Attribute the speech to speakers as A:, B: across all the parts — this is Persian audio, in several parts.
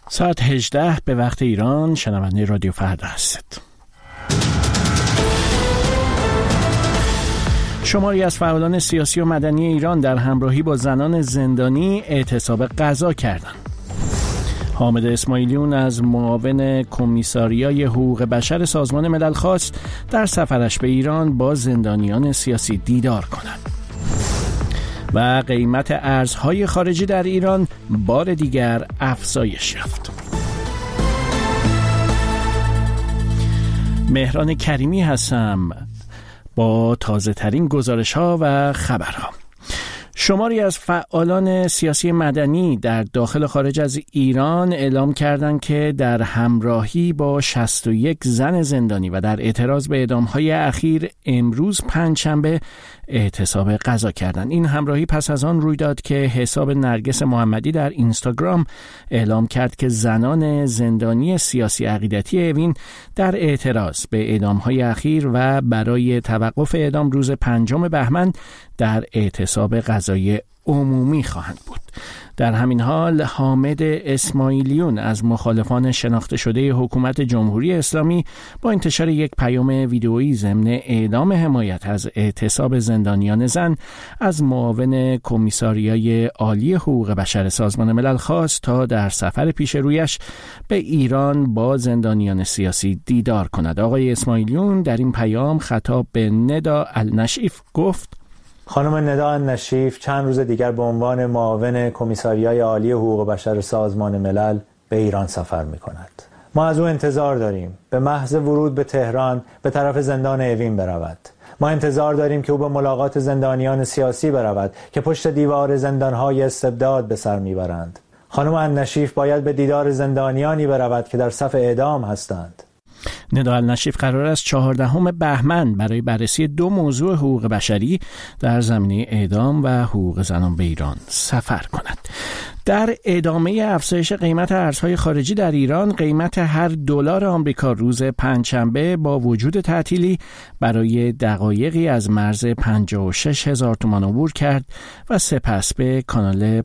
A: ساعت 18 به وقت ایران. شنونده رادیو فردا هستید. شماری از فعالان سیاسی و مدنی ایران در همراهی با زنان زندانی اعتصاب غذا کردند. حامد اسماعیلیون از معاون کمیساریای حقوق بشر سازمان ملل خواست در سفرش به ایران با زندانیان سیاسی دیدار کند. و قیمت ارزهای خارجی در ایران بار دیگر افزایش یافت. مهران کریمی هستم با تازه ترین گزارش ها و خبرها. شماری از فعالان سیاسی مدنی در داخل و خارج از ایران اعلام کردند که در همراهی با 61 زن زندانی و در اعتراض به اعدام‌های اخیر امروز پنجشنبه اعتصاب غذا کردند. این همراهی پس از آن روی داد که حساب نرگس محمدی در اینستاگرام اعلام کرد که زنان زندانی سیاسی عقیدتی اوین در اعتراض به اعدام‌های اخیر و برای توقف اعدام روز 5 بهمن در اعتصاب غذای عمومی خواهند بود. در همین حال حامد اسماعیلیون از مخالفان شناخته شده حکومت جمهوری اسلامی با انتشار یک پیام ویدئویی ضمن اعلام حمایت از اعتصاب زندانیان زن از معاون کمیساریای عالی حقوق بشر سازمان ملل خواست تا در سفر پیش رویش به ایران با زندانیان سیاسی دیدار کند. آقای اسماعیلیون در این پیام خطاب به ندا النشیف گفت:
B: خانم ندا النشیف چند روز دیگر به عنوان معاون کمیساریای عالی حقوق بشر سازمان ملل به ایران سفر می‌کند. ما از او انتظار داریم به محض ورود به تهران به طرف زندان اوین برود. ما انتظار داریم که او به ملاقات زندانیان سیاسی برود که پشت دیوار زندان‌های استبداد به سر می‌برند. خانم النشیف باید به دیدار زندانیانی برود که در صف اعدام هستند.
A: ندا النشیف قرار است 14 بهمن برای بررسی 2 موضوع حقوق بشری در زمینه اعدام و حقوق زنان به ایران سفر کند. در ادامه افزایش قیمت ارزهای خارجی در ایران، قیمت هر دلار آمریکا روز پنجشنبه با وجود تعطیلی برای دقایقی از مرز 56,000 تومان عبور کرد و سپس به کانال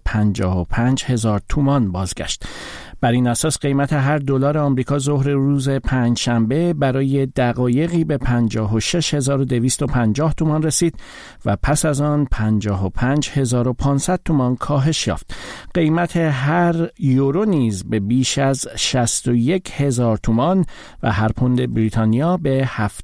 A: 55,000 تومان بازگشت. بر این اساس قیمت هر دلار آمریکا ظهر روز پنجشنبه برای دقایقی به 56,250 تومان رسید و پس از آن 55,500 تومان کاهش یافت. قیمت هر یورو نیز به بیش از 61,000 تومان و هر پوند بریتانیا به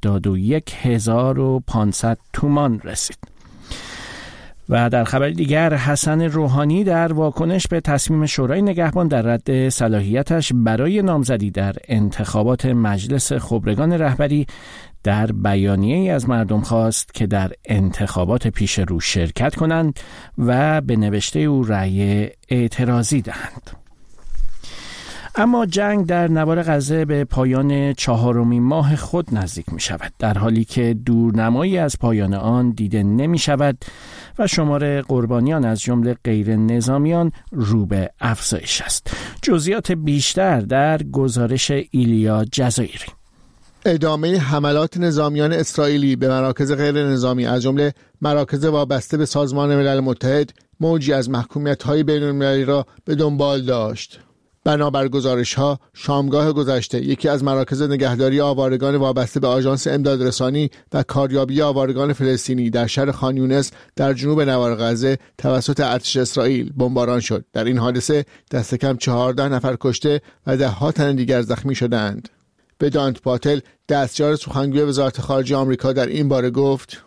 A: 71,500 تومان رسید. و در خبر دیگر، حسن روحانی در واکنش به تصمیم شورای نگهبان در رد صلاحیتش برای نامزدی در انتخابات مجلس خبرگان رهبری در بیانیه‌ای از مردم خواست که در انتخابات پیش رو شرکت کنند و به نوشته او رأی اعتراضی دهند. اما جنگ در نوار غزه به پایان 4مین ماه خود نزدیک می شود، در حالی که دورنمایی از پایان آن دیده نمی شود و شمار قربانیان از جمله غیر نظامیان رو به افزایش است. جزئیات بیشتر در گزارش ایلیا جزایری.
C: ادامه حملات نظامیان اسرائیلی به مراکز غیر نظامی از جمله مراکز وابسته به سازمان ملل متحد موجی از محکومیت‌های بین‌المللی را به دنبال داشت. بنابر گزارش‌ها، شامگاه گذشته یکی از مراکز نگهداری آوارگان وابسته به آژانس امدادرسانی و کاریابی آوارگان فلسطینی در شهر خان یونس در جنوب نوار غزه توسط ارتش اسرائیل بمباران شد. در این حادثه دست کم 14 نفر کشته و ده‌ها تن دیگر زخمی شدند. بدانت پاتل، دستیار سخنگوی وزارت خارجه آمریکا، در این باره گفت: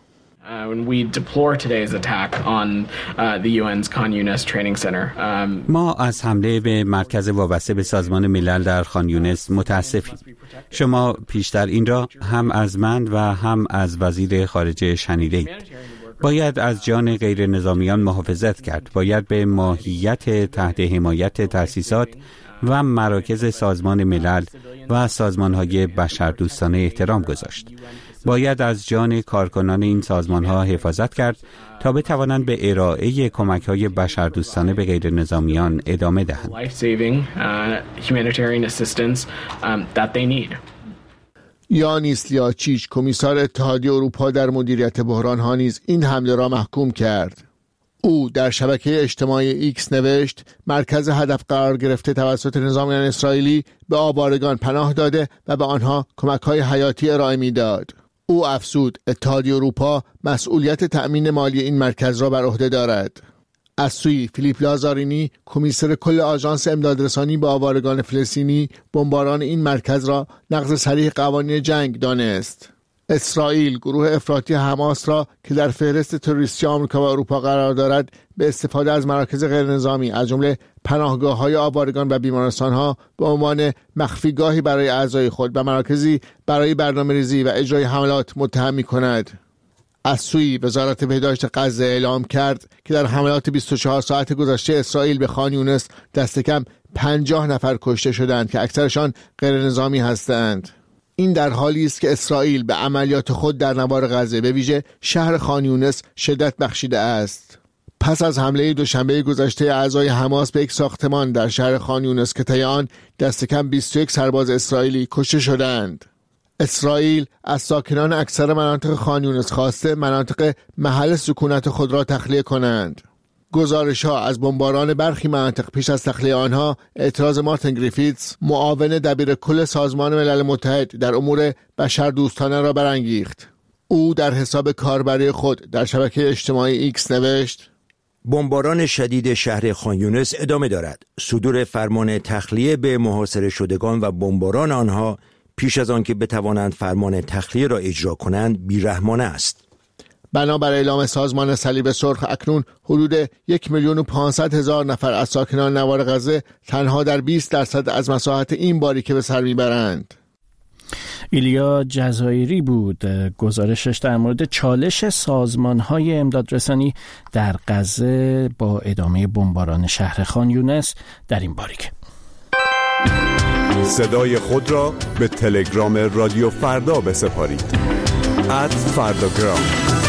D: ما از حمله به مرکز وابسته به سازمان ملل در خان یونس متاسفیم. شما پیشتر این را هم از من و هم از وزیر خارجه شنیدید. باید از جان غیر نظامیان محافظت کرد. باید به ماهیت تحت حمایت تأسیسات و مراکز سازمان ملل و سازمان‌های بشردوستانه احترام گذاشت. باید از جان کارکنان این سازمان‌ها حفاظت کرد تا بتوانند به ارائه کمک‌های بشردوستانه به غیر نظامیان ادامه دهند.
C: یانیس لیاچیچ، کمیسار اتحادیه اروپا در مدیریت بحران‌ها، نیز این حمله را محکوم کرد. او در شبکه اجتماعی ایکس نوشت مرکز هدف قرار گرفته توسط نظامیان اسرائیلی به آوارگان پناه داده و به آنها کمک‌های حیاتی ارائه می‌داد. او افزود اتحادیه اروپا مسئولیت تأمین مالی این مرکز را بر عهده دارد. از سوی فیلیپ لازارینی کمیسر کل آژانس امدادرسانی به آوارگان فلسطینی بمباران این مرکز را نقض صریح قوانین جنگ دانست. اسرائیل گروه افراطی حماس را که در فهرست تروریستی آمریکا و اروپا قرار دارد به استفاده از مراکز غیرنظامی از جمله پناهگاه‌های آوارگان و بیمارستان‌ها به عنوان مخفیگاهی برای اعضای خود و مراکزی برای برنامه‌ریزی و اجرای حملات متهم می‌کند. از سوی وزارت بهداشت غزه اعلام کرد که در حملات 24 ساعت گذشته اسرائیل به خان یونس دست کم 50 نفر کشته شدند که اکثرشان غیرنظامی هستند. این در حالی است که اسرائیل به عملیات خود در نوار غزه به ویژه شهر خان یونس شدت بخشیده است. پس از حمله دوشنبه گذشته اعضای حماس به یک ساختمان در شهر خان یونس که طی آن دست کم 21 سرباز اسرائیلی کشته شدند. اسرائیل از ساکنان اکثر مناطق خان یونس خواسته مناطق محل سکونت خود را تخلیه کنند. گزارش‌ها از بمباران برخی مناطق پیش از تخلیه آنها اعتراض مارتین گریفیتس معاون دبیر کل سازمان ملل متحد در امور بشردوستانه را برانگیخت. او در حساب کاربری خود در شبکه اجتماعی ایکس نوشت
E: بمباران شدید شهر خان یونس ادامه دارد. صدور فرمان تخلیه به محاصره شدگان و بمباران آنها پیش از آن که بتوانند فرمان تخلیه را اجرا کنند بیرحمانه است.
C: بنابر اعلام سازمان صلیب سرخ اکنون حدود 1,500,000 نفر از ساکنان نوار غزه تنها در 20% از مساحت این باریکه به سر میبرند.
A: ایلیا جزایری بود گزارشش در مورد چالش سازمان‌های امدادرسانی در غزه با ادامه بمباران شهر خان یونس در این باریکه.
F: صدای خود را به تلگرام رادیو فردا بسپارید @فرداگرام.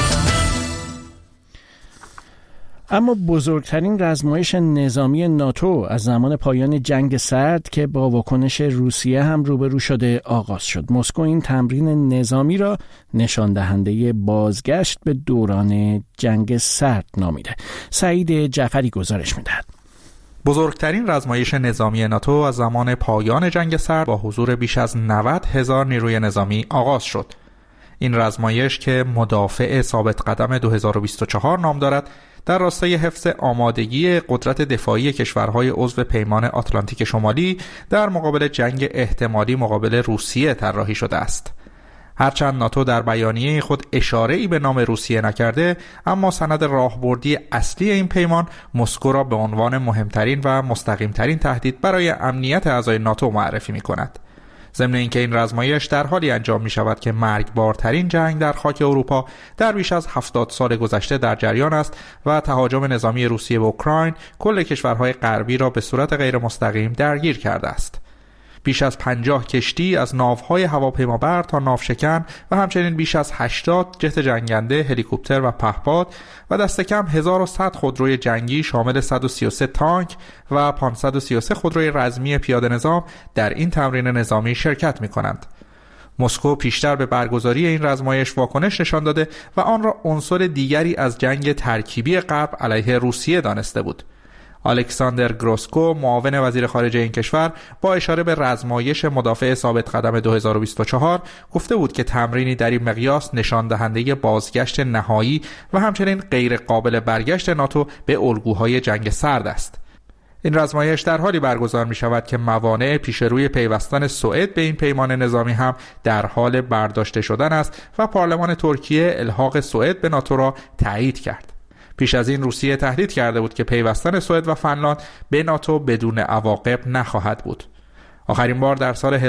A: اما بزرگترین رزمایش نظامی ناتو از زمان پایان جنگ سرد که با واکنش روسیه هم روبرو شده آغاز شد. مسکو این تمرین نظامی را نشان دهنده بازگشت به دوران جنگ سرد نامیده. سعید جعفری گزارش می‌دهد.
G: بزرگترین رزمایش نظامی ناتو از زمان پایان جنگ سرد با حضور بیش از 90,000 نیروی نظامی آغاز شد. این رزمایش که مدافع ثابت قدم 2024 نام دارد، در راستای حفظ آمادگی قدرت دفاعی کشورهای عضو پیمان آتلانتیک شمالی در مقابل جنگ احتمالی مقابل روسیه طراحی شده است. هرچند ناتو در بیانیه خود اشاره‌ای به نام روسیه نکرده، اما سند راهبردی اصلی این پیمان مسکو را به عنوان مهمترین و مستقیمترین تهدید برای امنیت اعضای ناتو معرفی می‌کند. ضمن اینکه این رزمایش در حالی انجام می شود که مرگبارترین جنگ در خاک اروپا در بیش از 70 سال گذشته در جریان است و تهاجم نظامی روسیه به اوکراین کل کشورهای غربی را به صورت غیر مستقیم درگیر کرده است. بیش از 50 کشتی از ناوهای هواپیمابر تا ناوشکن و همچنین بیش از 80 جت جنگنده، هلیکوپتر و پهپاد و دست کم 1100 خودروی جنگی شامل 133 تانک و 533 خودروی رزمی پیاده نظام در این تمرین نظامی شرکت می کنند. مسکو پیشتر به برگزاری این رزمایش واکنش نشان داده و آن را عنصر دیگری از جنگ ترکیبی غرب علیه روسیه دانسته بود. الکساندر گروسکو معاون وزیر خارجه این کشور با اشاره به رزمایش مدافع ثابت قدم 2024 گفته بود که تمرینی در این مقیاس نشان دهنده بازگشت نهایی و همچنین غیر قابل برگشت ناتو به الگوهای جنگ سرد است. این رزمایش در حالی برگزار می شود که موانع پیش روی پیوستن سوئد به این پیمان نظامی هم در حال برداشته شدن است و پارلمان ترکیه الحاق سوئد به ناتو را تایید کرد. پیش از این روسیه تهدید کرده بود که پیوستن سوئد و فنلاند به ناتو بدون عواقب نخواهد بود. آخرین بار در سال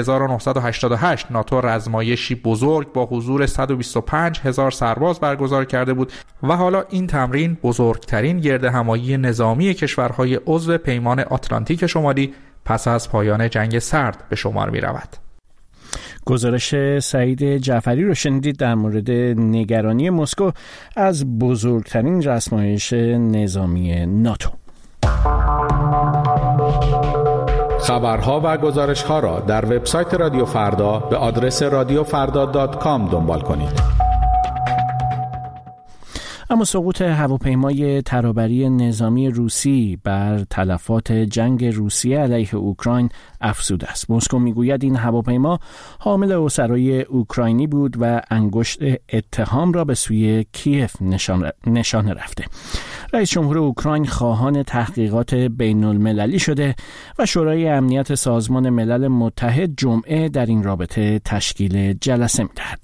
G: 1988 ناتو رزمایشی بزرگ با حضور 125,000 سرباز برگزار کرده بود و حالا این تمرین بزرگترین گردهمایی نظامی کشورهای عضو پیمان آتلانتیک شمالی پس از پایان جنگ سرد به شمار می رود.
A: گزارش سعید جعفری رو شنیدید در مورد نگرانی مسکو از بزرگترین رزمایش نظامی ناتو.
H: خبرها و گزارش‌ها را در وبسایت رادیو فردا به آدرس radiofrda.com دنبال کنید.
A: اما سقوط هواپیمای ترابری نظامی روسی بر تلفات جنگ روسیه علیه اوکراین افزوده است. مسکو میگوید این هواپیما حامل اسرای اوکراینی بود و انگشت اتهام را به سوی کیف نشانه رفته. رئیس جمهور اوکراین خواهان تحقیقات بین المللی شده و شورای امنیت سازمان ملل متحد جمعه در این رابطه تشکیل جلسه می‌دهد.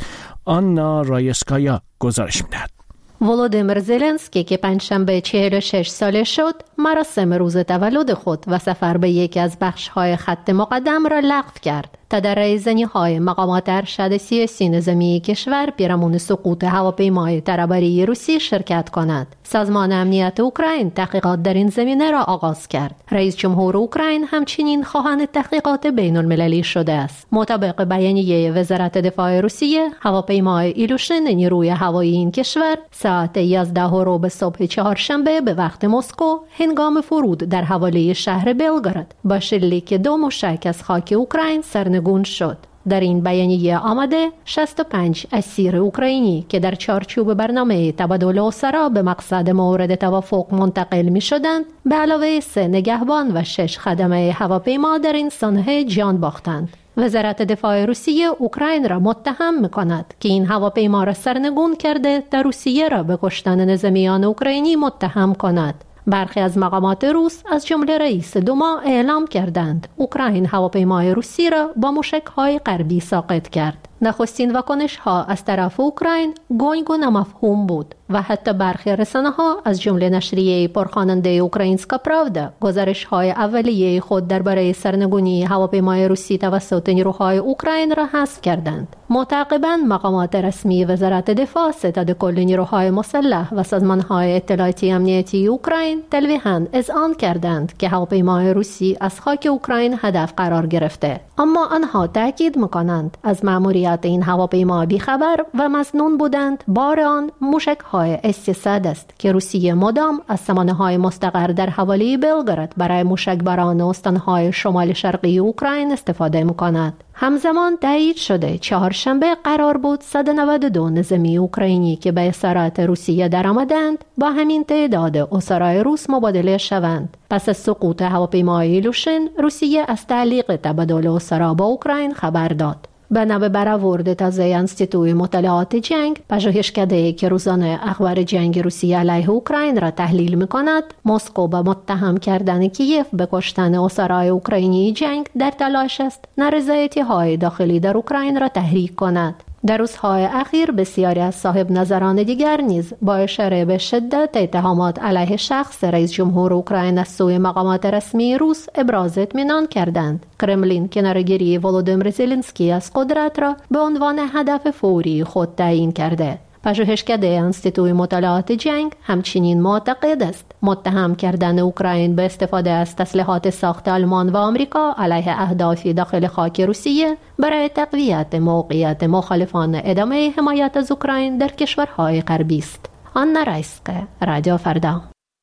A: آنا رایسکایا گزارش می‌دهد.
I: ولودیمیر زلنسکی که پنجشنبه 46 ساله شد، مراسم روز تولد خود و سفر به یکی از بخش‌های خط مقدم را لغو کرد تا در رایزنی‌های مقامات ارشد سیاسی نظامی کشور پیرامون سقوط هواپیمای ترابری روسی شرکت کند. سازمان امنیت اوکراین تحقیقات در این زمینه را آغاز کرد. رئیس جمهور اوکراین همچنین خواهان تحقیقات بین المللی شده است. مطابق بیانیه وزارت دفاع روسیه، هواپیمای ایلوشن نیروی هوایی این کشور ساعت 11:15 صبح چهارشنبه به وقت مسکو هنگام فرود در حوالی شهر بلگراد با شلیک 2 موشک از خاک اوکراین سرنگون شد. در این بیانیه آمده 65 اسیر اوکراینی که در چارچوب برنامه تبادل اسرا به مقصد مورد توافق منتقل می شدند به علاوه 3 نگهبان و 6 خدمه هواپیما در این سانحه جان باختند. وزارت دفاع روسیه اوکراین را متهم می‌کند که این هواپیما را سرنگون کرده تا روسیه را به کشتن نظامیان اوکراینی متهم کند. برخی از مقامات روس از جمله رئیس دوما اعلام کردند اوکراین هواپیمای روسی را با موشک‌های غربی ساقط کرد. نخستین واکنش‌ها از طرف اوکراین گنگ و نامفهوم بود و حتی برخی رسانه‌ها از جمله نشریه پرخواننده اوکراینسکا پراودا گزارش‌های اولیه خود درباره سرنگونی هواپیمای روسی توسط نیروهای اوکراین را حذف کردند. معتقباً مقامات رسمی وزارت دفاع، ستاد کل نیروهای مسلح و سازمان‌های اطلاعاتی امنیتی اوکراین تلویحاً اذعان کردند که هواپیمای روسی از خاک اوکراین هدف قرار گرفته. اما آنها تاکید می‌کنند از مأموریت این هواپیما بیخبر و مظنون بودند. بار آن موشک‌های S-300 است که روسیه مدام از سامانه‌های مستقر در حوالی بلگراد برای موشکباران استان‌های شمال شرقی اوکراین استفاده می‌کند. همزمان تایید شده چهارشنبه قرار بود 192 نظامی اوکراینی که به اسارت روسیه درآمدند با همین تعداد اسرای روس مبادله شوند. پس از سقوط هواپیمای ایلوشن، روسیه از تعلیق تبادل اسرا با اوکراین خبر داد. بنا به برآورد تازه انستیتوی مطالعات جنگ، پژوهشکده که روزانه اخبار جنگ روسیه علیه اوکراین را تحلیل می‌کند، مسکو با متهم کردن کیف به کشتن اسرای اوکراینی جنگ در تلاش است نارضایتی‌های داخلی در اوکراین را تحریک کند. در روزهای اخیر بسیاری از صاحب نظران دیگر نیز با اشاره به شدت اتهامات علیه شخص رئیس جمهور اوکراین از سوی مقامات رسمی روس ابراز اطمینان کردند. کرملین کناره‌گیری ولودیمیر زلنسکی از قدرت را به عنوان هدف فوری خود تعیین کرده. پژوهشکده انستیتوی مطالعات جنگ همچنین معتقد است متهم کردن اوکراین به استفاده از تسلیحات ساخت آلمان و آمریکا علیه اهدافی داخل خاک روسیه برای تقویت موقعیت مخالفان ادامه حمایت از اوکراین در کشورهای غربی است. آنا رایسکا، رادیو فردا.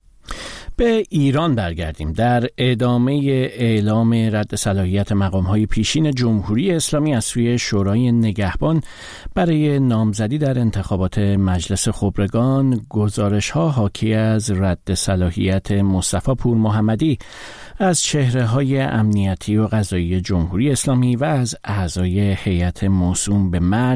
A: به ایران برگردیم. در ادامه اعلام رد صلاحیت مقام‌های پیشین جمهوری اسلامی از سوی شورای نگهبان برای نامزدی در انتخابات مجلس خبرگان، گزارش‌ها حاکی از رد صلاحیت مصطفی پور محمدی از چهره‌های امنیتی و قضایی جمهوری اسلامی و از اعضای هیئت موسوم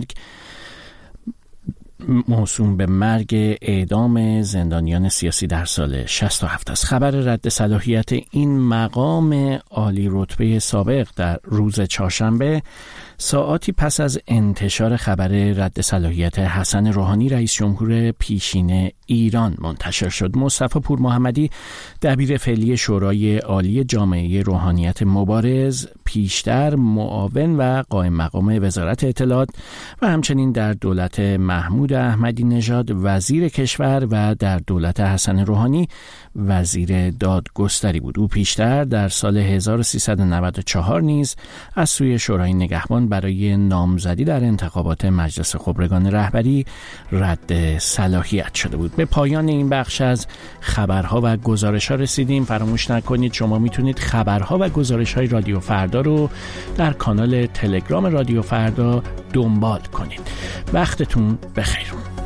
A: به مرگ اعدام زندانیان سیاسی در سال 67 است. خبر رد صلاحیت این مقام عالی رتبه سابق در روز چهارشنبه ساعاتی پس از انتشار خبر رد صلاحیت حسن روحانی رئیس جمهور پیشین ایران منتشر شد. مصطفی پور محمدی دبیر فعلی شورای عالی جامعه روحانیت مبارز، پیشتر معاون و قائم مقام وزارت اطلاعات و همچنین در دولت محمود احمدی نژاد وزیر کشور و در دولت حسن روحانی وزیر دادگستری بود. او پیشتر در سال 1394 نیز از سوی شورای نگهبان برای نامزدی در انتخابات مجلس خبرگان رهبری رد صلاحیت شده بود. به پایان این بخش از خبرها و گزارش‌ها رسیدیم. فراموش نکنید شما میتونید خبرها و گزارش‌های رادیو فردا رو در کانال تلگرام رادیو فردا دنبال کنید. وقتتون بخیر.